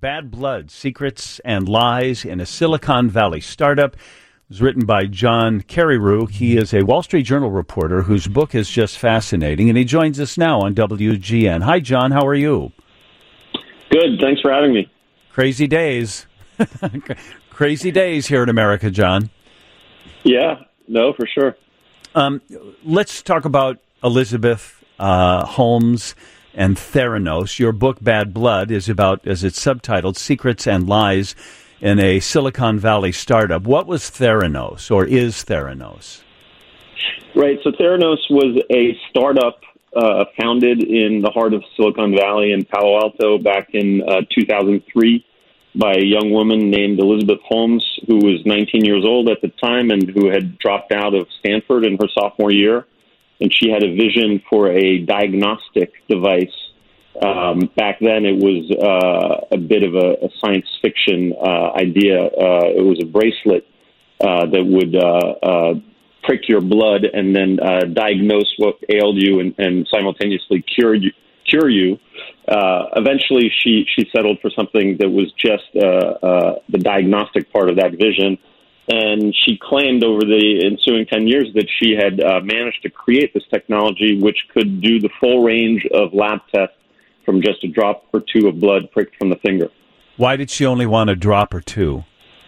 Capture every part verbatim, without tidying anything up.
Bad Blood, Secrets and Lies in a Silicon Valley Startup. It was written by John Carreyrou. He is a Wall Street Journal reporter whose book is just fascinating, and he joins us now on W G N. Hi, John. How are you? Good. Thanks for having me. Crazy days. Crazy days here in America, John. Yeah. No, for sure. Um, let's talk about Elizabeth uh, Holmes and Theranos. Your book, Bad Blood, is about, as it's subtitled, Secrets and Lies in a Silicon Valley Startup. What was Theranos, or is Theranos? Right. So Theranos was a startup uh, founded in the heart of Silicon Valley in Palo Alto back in uh, two thousand three by a young woman named Elizabeth Holmes, who was nineteen years old at the time and who had dropped out of Stanford in her sophomore year. And she had a vision for a diagnostic device. Um, back then, it was uh, a bit of a, a science fiction uh, idea. Uh, it was a bracelet uh, that would uh, uh, prick your blood and then uh, diagnose what ailed you and, and simultaneously cure you. Cure you. Uh, eventually, she she settled for something that was just uh, uh, the diagnostic part of that vision. And she claimed over the ensuing ten years that she had uh, managed to create this technology which could do the full range of lab tests from just a drop or two of blood pricked from the finger. Why did she only want a drop or two?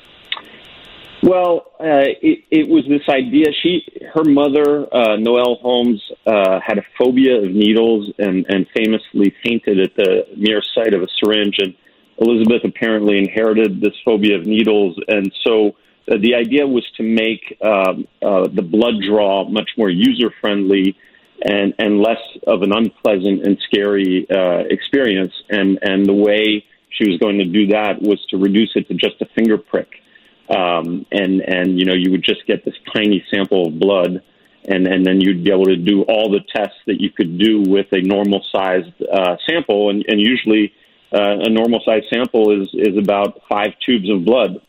Well, uh, it, it was this idea. She, her mother, uh, Noelle Holmes, uh, had a phobia of needles and, and famously fainted at the mere sight of a syringe. And Elizabeth apparently inherited this phobia of needles. And so uh, the idea was to make um, uh, the blood draw much more user-friendly and, and less of an unpleasant and scary uh, experience. And, and the way she was going to do that was to reduce it to just a finger prick. Um, and, and, you know, you would just get this tiny sample of blood, and, and then you'd be able to do all the tests that you could do with a normal-sized uh, sample. And, and usually uh, a normal-sized sample is, is about five tubes of blood.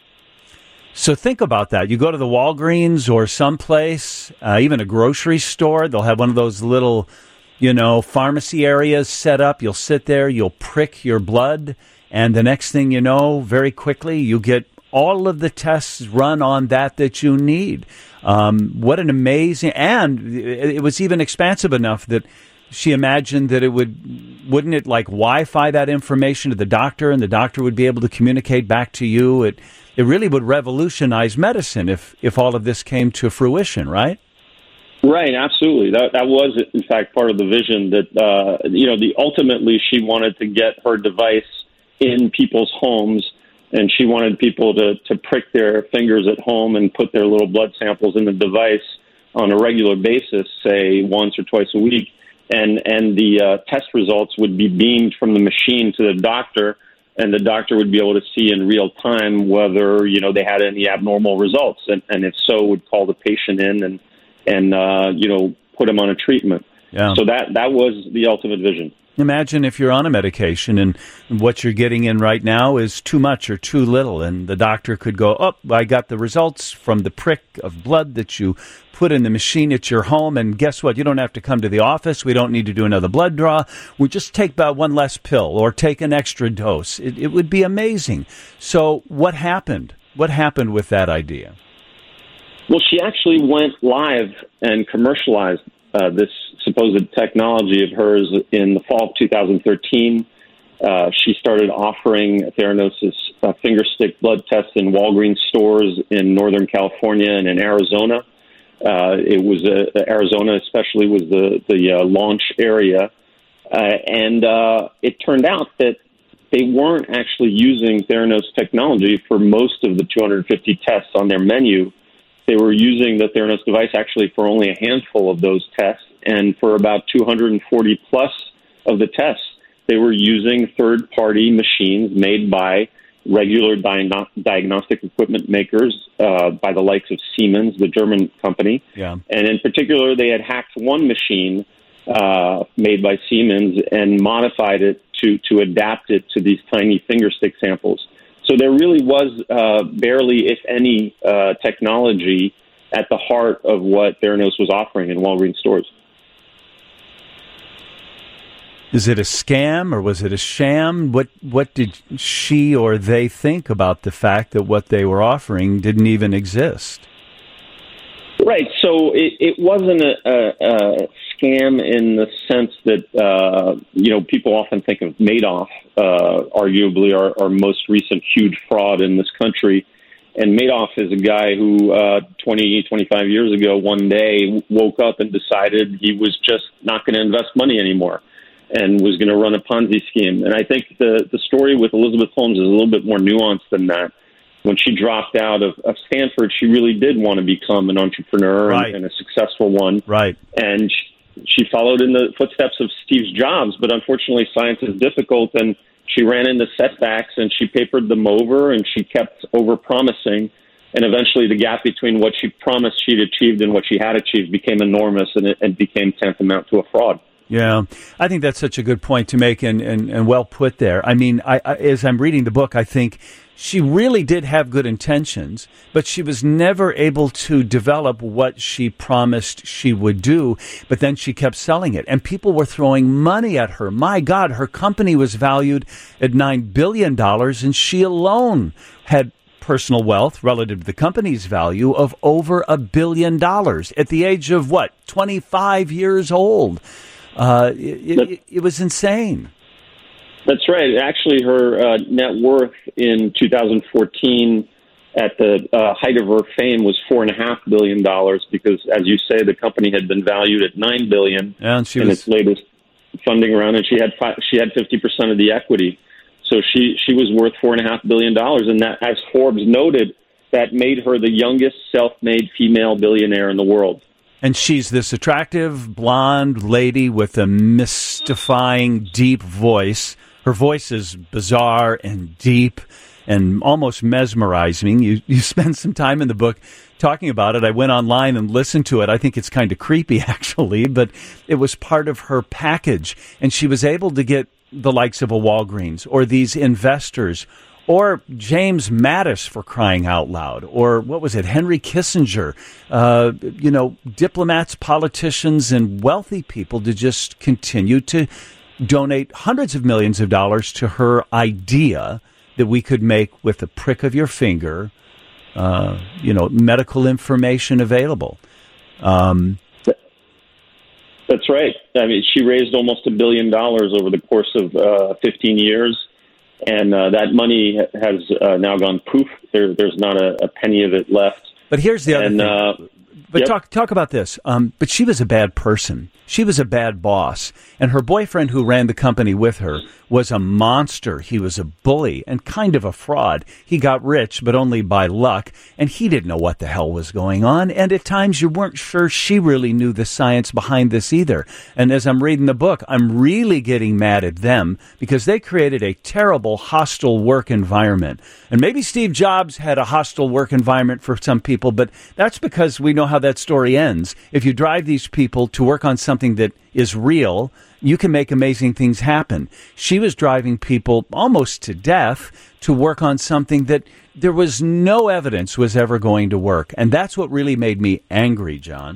So think about that. You go to the Walgreens or someplace, uh, even a grocery store, they'll have one of those little, you know, pharmacy areas set up. You'll sit there, you'll prick your blood, and the next thing you know, very quickly, you get all of the tests run on that that you need. Um, what an amazing, and it was even expansive enough that she imagined that it would, wouldn't it like Wi-Fi that information to the doctor, and the doctor would be able to communicate back to you. It it really would revolutionize medicine if, if all of this came to fruition, right? Right, absolutely. That that was, in fact, part of the vision that, uh, you know, the ultimately she wanted to get her device in people's homes. And she wanted people to, to prick their fingers at home and put their little blood samples in the device on a regular basis, say once or twice a week. And, and the uh, test results would be beamed from the machine to the doctor, and the doctor would be able to see in real time whether, you know, they had any abnormal results. And, and if so, would call the patient in and, and uh, you know, put him on a treatment. Yeah. So that, that was the ultimate vision. Imagine if you're on a medication and what you're getting in right now is too much or too little, and the doctor could go, oh, I got the results from the prick of blood that you put in the machine at your home, and guess what? You don't have to come to the office. We don't need to do another blood draw. We just take about one less pill or take an extra dose. It, it would be amazing. So what happened? What happened with that idea? Well, she actually went live and commercialized uh, this supposed technology of hers in the fall of two thousand thirteen. Uh, she started offering Theranos' uh, finger stick blood tests in Walgreens stores in Northern California and in Arizona. Uh, it was uh, Arizona, especially, was the the uh, launch area, uh, and uh, it turned out that they weren't actually using Theranos technology for most of the two hundred fifty tests on their menu. They were using the Theranos device actually for only a handful of those tests. And for about two hundred forty plus of the tests, they were using third-party machines made by regular di- diagnostic equipment makers, uh, by the likes of Siemens, the German company. Yeah. And in particular, they had hacked one machine uh, made by Siemens and modified it to, to adapt it to these tiny finger stick samples. So there really was uh, barely, if any, uh, technology at the heart of what Theranos was offering in Walgreens stores. Is it a scam or was it a sham? What what did she or they think about the fact that what they were offering didn't even exist? Right. So it, it wasn't a, a, a scam in the sense that, uh, you know, people often think of Madoff, uh, arguably our, our most recent huge fraud in this country. And Madoff is a guy who uh, twenty, twenty-five years ago, one day woke up and decided he was just not going to invest money anymore and was going to run a Ponzi scheme. And I think the, the story with Elizabeth Holmes is a little bit more nuanced than that. When she dropped out of, of Stanford, she really did want to become an entrepreneur right. and, and a successful one. Right. And she, she followed in the footsteps of Steve Jobs, but unfortunately science is difficult, and she ran into setbacks, and she papered them over, and she kept over-promising. And eventually the gap between what she promised she'd achieved and what she had achieved became enormous, and it, it became tantamount to a fraud. Yeah, I think that's such a good point to make, and, and, and well put there. I mean, I, I, as I'm reading the book, I think she really did have good intentions, but she was never able to develop what she promised she would do, but then she kept selling it, and people were throwing money at her. My God, her company was valued at nine billion dollars, and she alone had personal wealth relative to the company's value of over a billion dollars at the age of, what, twenty-five years old. Uh, it, it, it was insane. That's right. Actually, her uh, net worth in two thousand fourteen at the uh, height of her fame was four and a half billion dollars because, as you say, the company had been valued at nine billion yeah, and she in was... its latest funding round, and she had fi- she had fifty percent of the equity. So she, she was worth four and a half billion dollars, and that, as Forbes noted, that made her the youngest self-made female billionaire in the world. And she's this attractive, blonde lady with a mystifying, deep voice. Her voice is bizarre and deep and almost mesmerizing. You you spend some time in the book talking about it. I went online and listened to it. I think it's kind of creepy, actually, but it was part of her package. And she was able to get the likes of a Walgreens or these investors or James Mattis, for crying out loud, or what was it, Henry Kissinger, uh, you know, diplomats, politicians, and wealthy people to just continue to donate hundreds of millions of dollars to her idea that we could make with the prick of your finger, uh, you know, medical information available. Um, That's right. I mean, she raised almost a billion dollars over the course of uh, fifteen years. And uh, that money has uh, now gone poof. There, there's not a, a penny of it left. But here's the other and, thing. Uh, but yep. talk talk about this. Um, but she was a bad person. She was a bad boss. And her boyfriend who ran the company with her was a monster. He was a bully and kind of a fraud. He got rich, but only by luck. And he didn't know what the hell was going on. And at times you weren't sure she really knew the science behind this either. And as I'm reading the book, I'm really getting mad at them because they created a terrible, hostile work environment. And maybe Steve Jobs had a hostile work environment for some people, but that's because we know how that story ends. If you drive these people to work on something that is real, you can make amazing things happen. She was driving people almost to death to work on something that there was no evidence was ever going to work. And that's what really made me angry, John.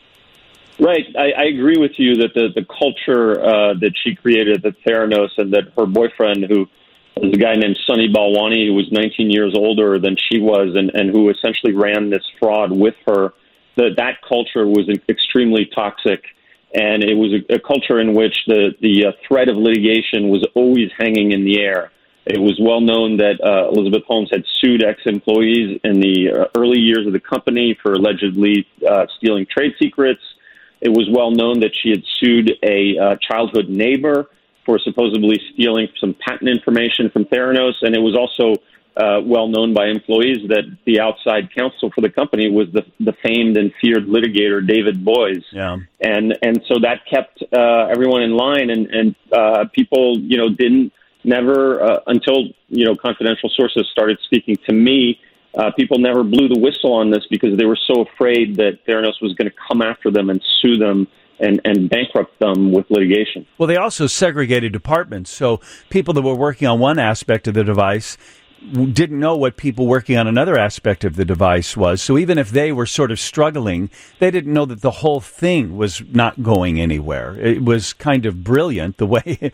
Right. I, I agree with you that the, the culture uh, that she created at Theranos and that her boyfriend, who was a guy named Sunny Balwani, who was nineteen years older than she was and, and who essentially ran this fraud with her, that that culture was extremely toxic. And it was a, a culture in which the, the uh, threat of litigation was always hanging in the air. It was well known that uh, Elizabeth Holmes had sued ex-employees in the uh, early years of the company for allegedly uh, stealing trade secrets. It was well known that she had sued a uh, childhood neighbor for supposedly stealing some patent information from Theranos. And it was also uh, well known by employees that the outside counsel for the company was the, the famed and feared litigator David Boies. Yeah. And and so that kept uh, everyone in line, and, and uh, people, you know, didn't never uh, until, you know, confidential sources started speaking to me. Uh, people never blew the whistle on this because they were so afraid that Theranos was going to come after them and sue them and, and bankrupt them with litigation. Well, they also segregated departments. So people that were working on one aspect of the device didn't know what people working on another aspect of the device was. So even if they were sort of struggling, they didn't know that the whole thing was not going anywhere. It was kind of brilliant the way,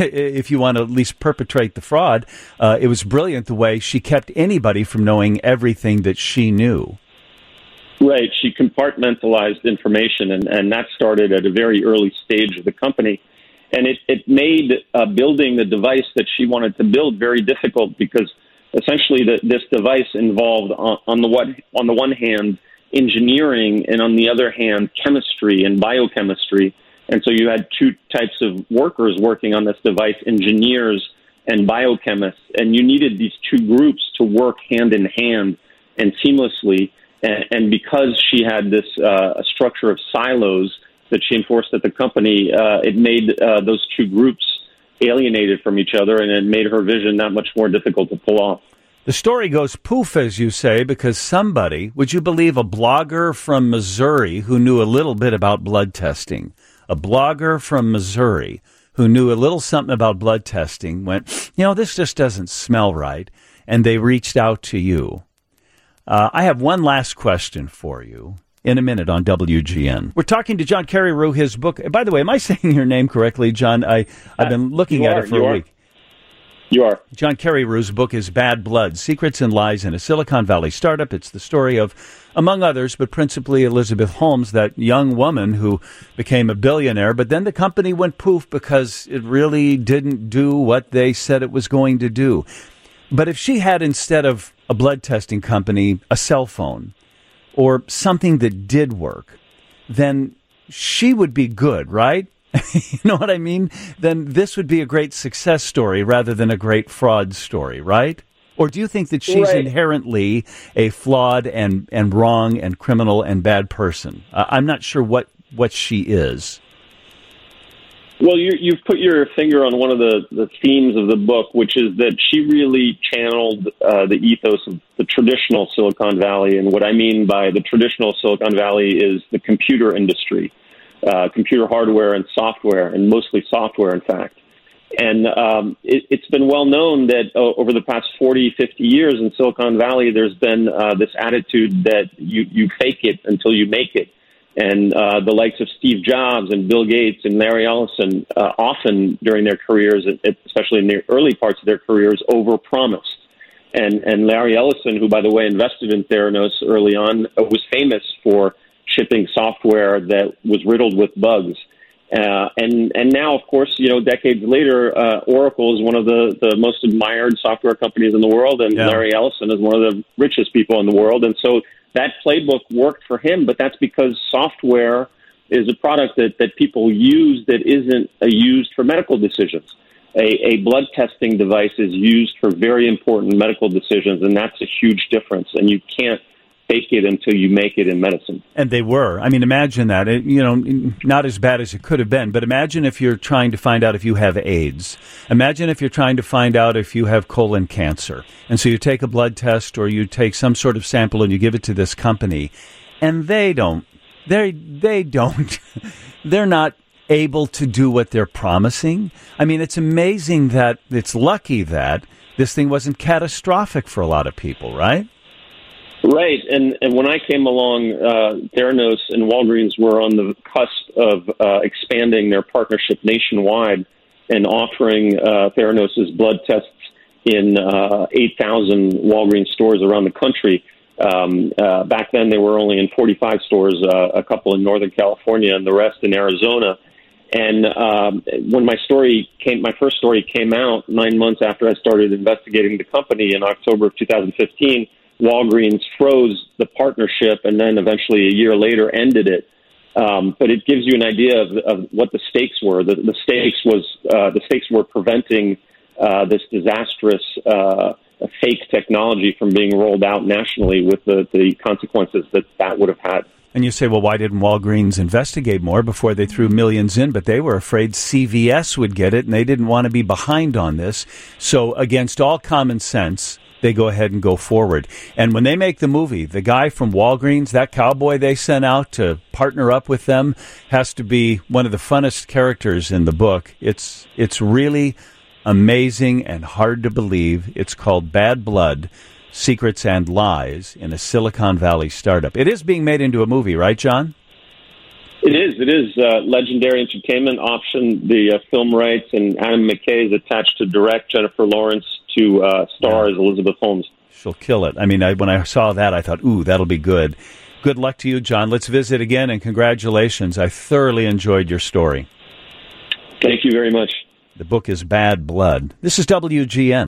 if you want to at least perpetrate the fraud, uh, it was brilliant the way she kept anybody from knowing everything that she knew. Right. She compartmentalized information, and, and that started at a very early stage of the company. And it, it made uh, building the device that she wanted to build very difficult, because essentially the, this device involved, on, on the one on the one hand, engineering, and on the other hand, chemistry and biochemistry. And so you had two types of workers working on this device, engineers and biochemists. And you needed these two groups to work hand in hand and seamlessly. And, and because she had this uh, a structure of silos that she enforced at the company, uh, it made uh, those two groups alienated from each other, and it made her vision that much more difficult to pull off. The story goes poof, as you say, because somebody, would you believe, a blogger from Missouri who knew a little bit about blood testing, a blogger from Missouri who knew a little something about blood testing went, you know, this just doesn't smell right, and they reached out to you. Uh, I have one last question for you in a minute on W G N. We're talking to John Carreyrou, his book. By the way, am I saying your name correctly, John? I, I've been looking uh, at are, it for you a are. week. You are. John Carreyrou's book is Bad Blood, Secrets and Lies in a Silicon Valley Startup. It's the story of, among others, but principally Elizabeth Holmes, that young woman who became a billionaire, but then the company went poof because it really didn't do what they said it was going to do. But if she had, instead of a blood testing company, a cell phone, or something that did work, then she would be good, right? You know what I mean? Then this would be a great success story rather than a great fraud story, right? Or do you think that she's right. inherently a flawed and, and wrong and criminal and bad person? Uh, I'm not sure what, what she is. Well, you, you've put your finger on one of the, the themes of the book, which is that she really channeled uh, the ethos of the traditional Silicon Valley. And what I mean by the traditional Silicon Valley is the computer industry, uh, computer hardware and software, and mostly software, in fact. And um, it, it's been well known that uh, over the past forty, fifty years in Silicon Valley, there's been uh, this attitude that you, you fake it until you make it. And uh, the likes of Steve Jobs and Bill Gates and Larry Ellison uh, often during their careers, especially in the early parts of their careers, overpromised. And, and Larry Ellison, who, by the way, invested in Theranos early on, uh, was famous for shipping software that was riddled with bugs. Uh, and, and now, of course, you know, decades later, uh, Oracle is one of the, the most admired software companies in the world, and yeah. Larry Ellison is one of the richest people in the world. And so that playbook worked for him, but that's because software is a product that, that people use that isn't uh, used for medical decisions. A, a blood testing device is used for very important medical decisions, and that's a huge difference. And you can't fake it until you make it in medicine. And they were. I mean, imagine that. It, you know, not as bad as it could have been, but imagine if you're trying to find out if you have AIDS. Imagine if you're trying to find out if you have colon cancer. And so you take a blood test or you take some sort of sample and you give it to this company, and they don't. They they don't. They're not able to do what they're promising. I mean, it's amazing that it's lucky that this thing wasn't catastrophic for a lot of people, right? Right, and and when I came along, uh, Theranos and Walgreens were on the cusp of uh, expanding their partnership nationwide and offering uh, Theranos' blood tests in uh, eight thousand Walgreens stores around the country. Um, uh, back then, they were only in forty-five stores, uh, a couple in Northern California and the rest in Arizona. And um, when my story came, my first story came out nine months after I started investigating the company in October of two thousand fifteen, Walgreens froze the partnership and then eventually a year later ended it. Um, but it gives you an idea of, of what the stakes were. The, the stakes was uh, the stakes were preventing uh, this disastrous uh, fake technology from being rolled out nationally, with the, the consequences that that would have had. And you say, well, why didn't Walgreens investigate more before they threw millions in? But they were afraid C V S would get it, and they didn't want to be behind on this. So against all common sense, they go ahead and go forward. And when they make the movie, the guy from Walgreens, that cowboy they sent out to partner up with them, has to be one of the funnest characters in the book. It's it's really amazing and hard to believe. It's called Bad Blood, Secrets and Lies in a Silicon Valley Startup. It is being made into a movie, right, John? It is. It is. Uh, Legendary Entertainment optioned the uh, film rights, and Adam McKay is attached to direct, Jennifer Lawrence to uh, star yeah. as Elizabeth Holmes. She'll kill it. I mean, I, when I saw that, I thought, ooh, that'll be good. Good luck to you, John. Let's visit again, and congratulations. I thoroughly enjoyed your story. Thank you very much. The book is Bad Blood. This is W G N.